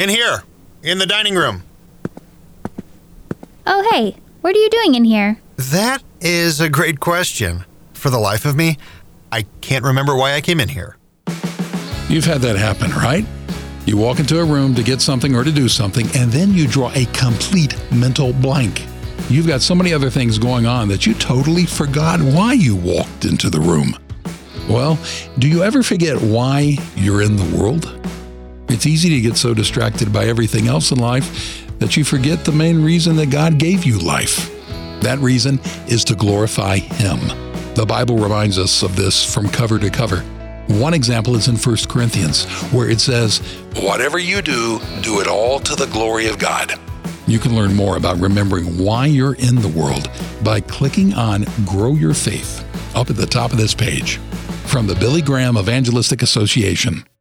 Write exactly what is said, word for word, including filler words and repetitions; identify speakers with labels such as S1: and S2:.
S1: In here, in the dining room.
S2: Oh, hey, what are you doing in here?
S1: That is a great question. For the life of me, I can't remember why I came in here.
S3: You've had that happen, right? You walk into a room to get something or to do something, and then you draw a complete mental blank. You've got so many other things going on that you totally forgot why you walked into the room. Well, do you ever forget why you're in the world? It's easy to get so distracted by everything else in life that you forget the main reason that God gave you life. That reason is to glorify Him. The Bible reminds us of this from cover to cover. One example is in First Corinthians, where it says, "Whatever you do, do it all to the glory of God." You can learn more about remembering why you're in the world by clicking on Grow Your Faith up at the top of this page. From the Billy Graham Evangelistic Association.